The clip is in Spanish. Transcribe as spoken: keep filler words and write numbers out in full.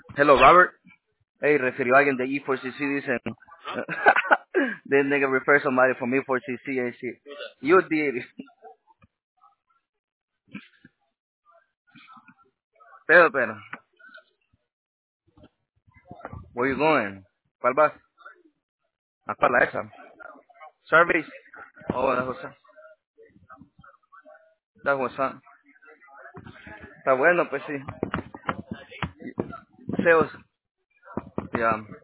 Hello, Robert. Hey, refirió a alguien de E cuatro C C, dicen. This nigga refer somebody from E cuatro C C and shit. You did. Pero, pero. Where you going? ¿Cuál vas? ¿A cuál la esa? Service. Oh, that's what's up. That's what's up. Está bueno, pues sí. Sales. Yeah.